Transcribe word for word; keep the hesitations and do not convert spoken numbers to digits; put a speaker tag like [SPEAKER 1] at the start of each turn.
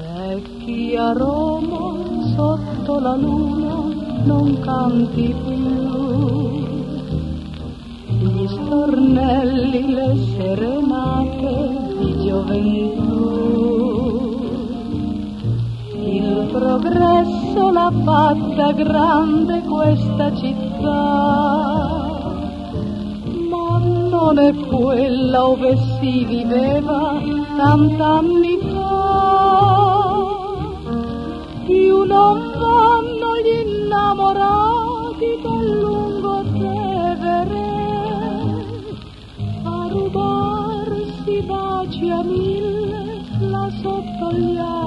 [SPEAKER 1] Vecchia Roma sotto la luna non canti più, gli stornelli, le serenate di gioventù. Il progresso l'ha fatta grande questa città, ma non è quella ove si viveva tant'anni fa. Più non vanno gli innamorati dal Lungotevere a rubarsi baci a mille là sotto gli alberi.